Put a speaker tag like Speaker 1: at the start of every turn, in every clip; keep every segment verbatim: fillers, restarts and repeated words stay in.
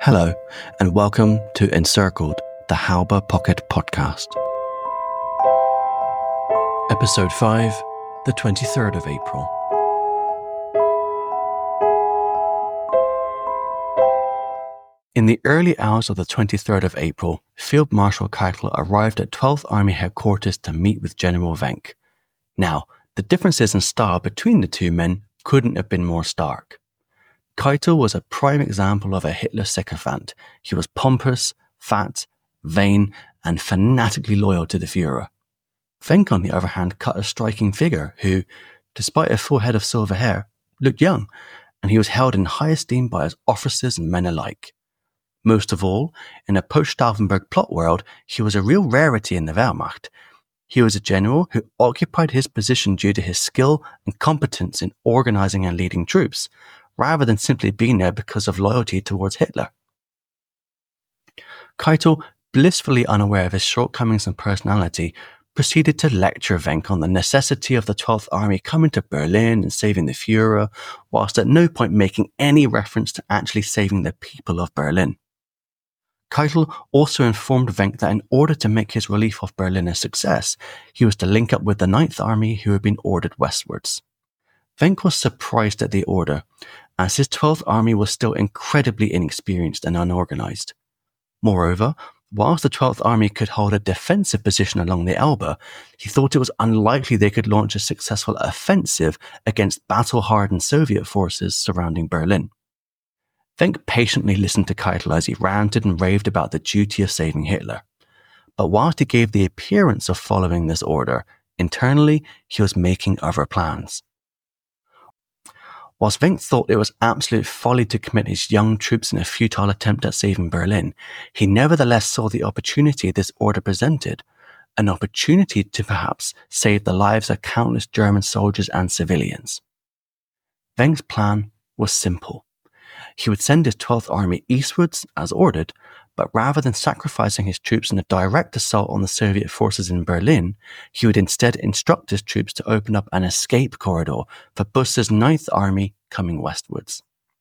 Speaker 1: Hello, and welcome to Encircled, the Halber Pocket Podcast. Episode five, the twenty-third of April. In the early hours of the twenty-third of April, Field Marshal Keitel arrived at twelfth Army headquarters to meet with General Wenck. Now, the differences in style between the two men couldn't have been more stark. Keitel was a prime example of a Hitler sycophant. He was pompous, fat, vain, and fanatically loyal to the Führer. Wenck, on the other hand, cut a striking figure who, despite a full head of silver hair, looked young, and he was held in high esteem by his officers and men alike. Most of all, in a post-Stauffenberg plot world, he was a real rarity in the Wehrmacht. He was a general who occupied his position due to his skill and competence in organizing and leading troops, rather than simply being there because of loyalty towards Hitler. Keitel, blissfully unaware of his shortcomings and personality, proceeded to lecture Wenck on the necessity of the twelfth Army coming to Berlin and saving the Führer, whilst at no point making any reference to actually saving the people of Berlin. Keitel also informed Wenck that in order to make his relief of Berlin a success, he was to link up with the ninth Army, who had been ordered westwards. Wenck was surprised at the order, as his twelfth Army was still incredibly inexperienced and unorganized. Moreover, whilst the twelfth Army could hold a defensive position along the Elbe, he thought it was unlikely they could launch a successful offensive against battle-hardened Soviet forces surrounding Berlin. Wenck patiently listened to Keitel as he ranted and raved about the duty of saving Hitler. But whilst he gave the appearance of following this order, internally he was making other plans. Whilst Wenck thought it was absolute folly to commit his young troops in a futile attempt at saving Berlin, he nevertheless saw the opportunity this order presented, an opportunity to perhaps save the lives of countless German soldiers and civilians. Wenck's plan was simple. He would send his twelfth Army eastwards, as ordered, but rather than sacrificing his troops in a direct assault on the Soviet forces in Berlin, he would instead instruct his troops to open up an escape corridor for Buss's ninth Army coming westwards.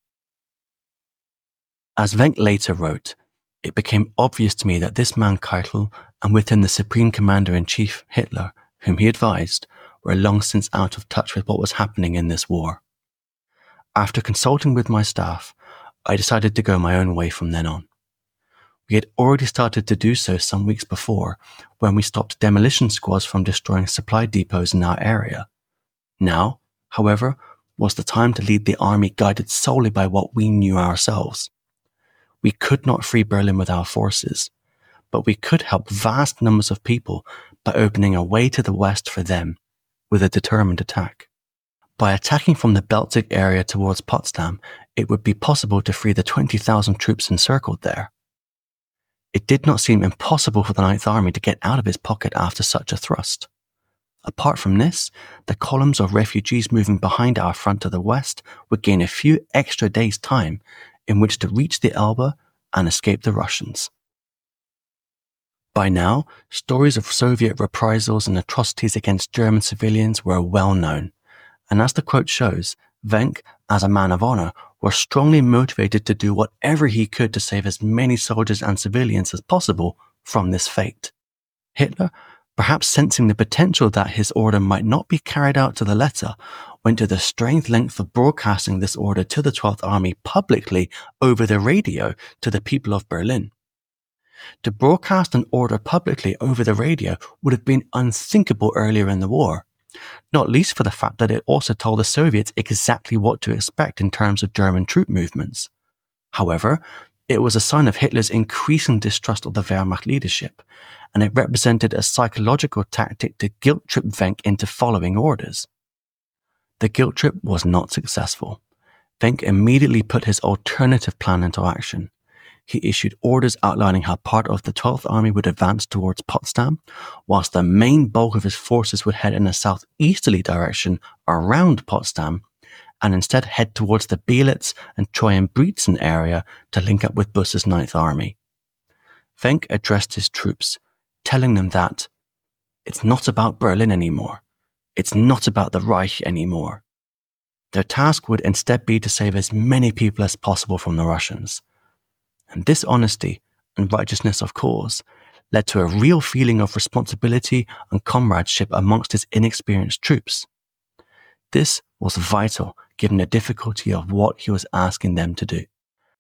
Speaker 1: As Wenck later wrote, it became obvious to me that this man Keitel, and with him the Supreme Commander-in-Chief Hitler, whom he advised, were long since out of touch with what was happening in this war. After consulting with my staff, I decided to go my own way from then on. We had already started to do so some weeks before, when we stopped demolition squads from destroying supply depots in our area. Now, however, was the time to lead the army guided solely by what we knew ourselves. We could not free Berlin with our forces, but we could help vast numbers of people by opening a way to the west for them, with a determined attack. By attacking from the Belzig area towards Potsdam, it would be possible to free the twenty thousand troops encircled there. It did not seem impossible for the ninth Army to get out of its pocket after such a thrust. Apart from this, the columns of refugees moving behind our front to the west would gain a few extra days' time in which to reach the Elbe and escape the Russians. By now, stories of Soviet reprisals and atrocities against German civilians were well known, and as the quote shows, Wenck, as a man of honor, was strongly motivated to do whatever he could to save as many soldiers and civilians as possible from this fate. Hitler, perhaps sensing the potential that his order might not be carried out to the letter, went to the strange length of broadcasting this order to the twelfth Army publicly over the radio to the people of Berlin. To broadcast an order publicly over the radio would have been unthinkable earlier in the war, not least for the fact that it also told the Soviets exactly what to expect in terms of German troop movements. However, it was a sign of Hitler's increasing distrust of the Wehrmacht leadership, and it represented a psychological tactic to guilt-trip Wenck into following orders. The guilt trip was not successful. Wenck immediately put his alternative plan into action. He issued orders outlining how part of the twelfth Army would advance towards Potsdam, whilst the main bulk of his forces would head in a southeasterly direction around Potsdam, and instead head towards the Bielitz and Treuenbrietzen area to link up with Buss's ninth Army. Wenck addressed his troops, telling them that it's not about Berlin anymore. It's not about the Reich anymore. Their task would instead be to save as many people as possible from the Russians. And this honesty and righteousness of cause led to a real feeling of responsibility and comradeship amongst his inexperienced troops. This was vital given the difficulty of what he was asking them to do.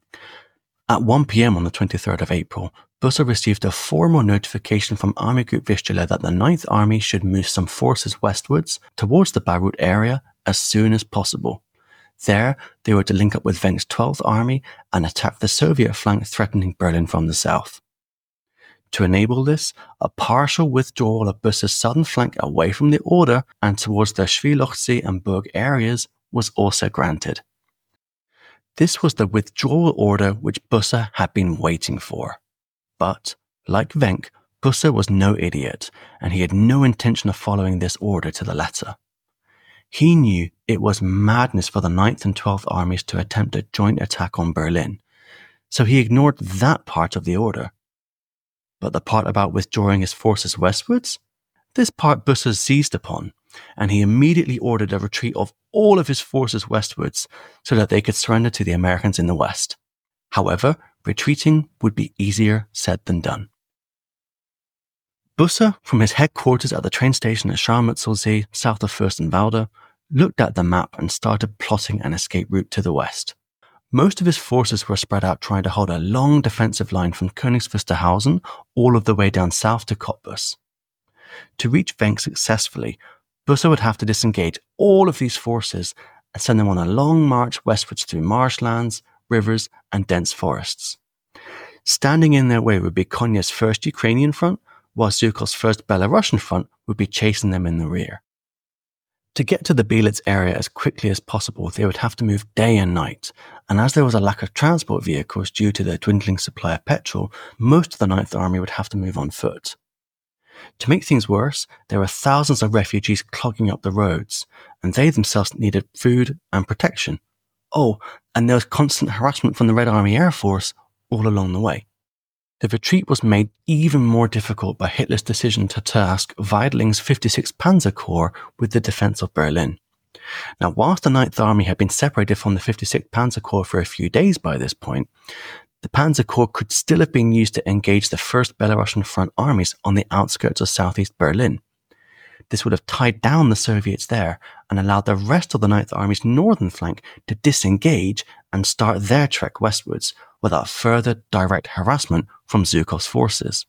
Speaker 1: At one p.m. on the twenty-third of April, Busse received a formal notification from Army Group Vistula that the ninth Army should move some forces westwards towards the Beirut area as soon as possible. There, they were to link up with Wenck's twelfth Army and attack the Soviet flank threatening Berlin from the south. To enable this, a partial withdrawal of Busse's southern flank away from the Oder and towards the Schwilochsee and Burg areas was also granted. This was the withdrawal order which Busse had been waiting for. But, like Wenck, Busse was no idiot, and he had no intention of following this order to the letter. He knew it was madness for the ninth and twelfth Armies to attempt a joint attack on Berlin, so he ignored that part of the order. But the part about withdrawing his forces westwards? This part Busse seized upon, and he immediately ordered a retreat of all of his forces westwards so that they could surrender to the Americans in the west. However, retreating would be easier said than done. Busse, from his headquarters at the train station at Scharmützelzee, south of Fürstenwalde, looked at the map and started plotting an escape route to the west. Most of his forces were spread out trying to hold a long defensive line from Königs Wusterhausen all of the way down south to Cottbus. To reach Wenck successfully, Busse would have to disengage all of these forces and send them on a long march westwards through marshlands, rivers, and dense forests. Standing in their way would be Konev's first Ukrainian front, while Zhukov's first Belarusian front would be chasing them in the rear. To get to the Belitz area as quickly as possible, they would have to move day and night, and as there was a lack of transport vehicles due to the dwindling supply of petrol, most of the ninth Army would have to move on foot. To make things worse, there were thousands of refugees clogging up the roads, and they themselves needed food and protection. Oh, and there was constant harassment from the Red Army Air Force all along the way. The retreat was made even more difficult by Hitler's decision to task Weidling's fifty-sixth Panzer Corps with the defense of Berlin. Now, whilst the ninth Army had been separated from the fifty-sixth Panzer Corps for a few days by this point, the Panzer Corps could still have been used to engage the first Belarusian front armies on the outskirts of southeast Berlin. This would have tied down the Soviets there and allowed the rest of the ninth Army's northern flank to disengage and start their trek westwards without further direct harassment from Zhukov's forces.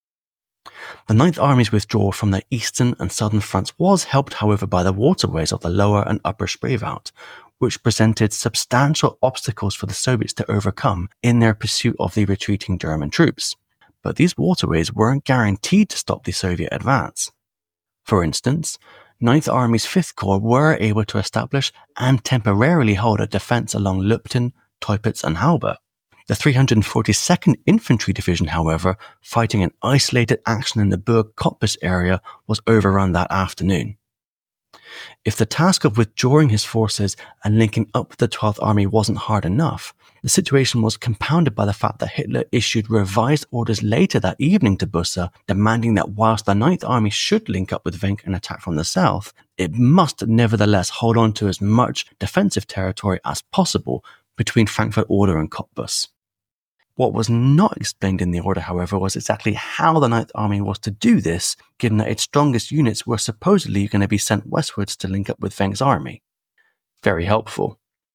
Speaker 1: The ninth Army's withdrawal from the eastern and southern fronts was helped, however, by the waterways of the lower and upper Spreewald, which presented substantial obstacles for the Soviets to overcome in their pursuit of the retreating German troops. But these waterways weren't guaranteed to stop the Soviet advance. For instance, ninth Army's fifth Corps were able to establish and temporarily hold a defense along Lupton, Teupitz and Halbe. The three hundred forty-second Infantry Division, however, fighting an isolated action in the Burg-Cottbus area, was overrun that afternoon. If the task of withdrawing his forces and linking up with the twelfth Army wasn't hard enough, the situation was compounded by the fact that Hitler issued revised orders later that evening to Busse, demanding that whilst the ninth Army should link up with Wenck and attack from the south, it must nevertheless hold on to as much defensive territory as possible between Frankfurt-Oder and Cottbus. What was not explained in the order, however, was exactly how the ninth Army was to do this, given that its strongest units were supposedly going to be sent westwards to link up with Wenck's army. Very helpful.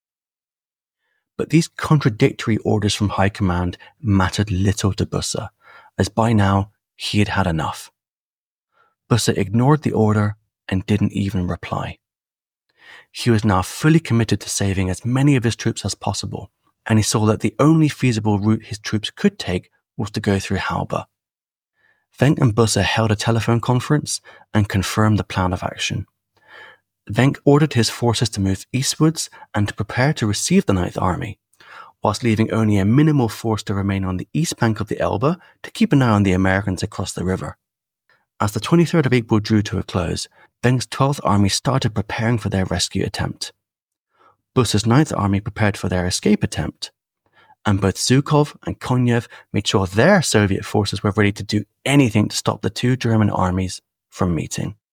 Speaker 1: But these contradictory orders from high command mattered little to Busse, as by now he had had enough. Busse ignored the order and didn't even reply. He was now fully committed to saving as many of his troops as possible, and he saw that the only feasible route his troops could take was to go through Halbe. Wenck and Busse held a telephone conference and confirmed the plan of action. Wenck ordered his forces to move eastwards and to prepare to receive the ninth Army, whilst leaving only a minimal force to remain on the east bank of the Elbe to keep an eye on the Americans across the river. As the twenty-third of April drew to a close, Wenck's twelfth Army started preparing for their rescue attempt. Busse's ninth Army prepared for their escape attempt, and both Zhukov and Konev made sure their Soviet forces were ready to do anything to stop the two German armies from meeting.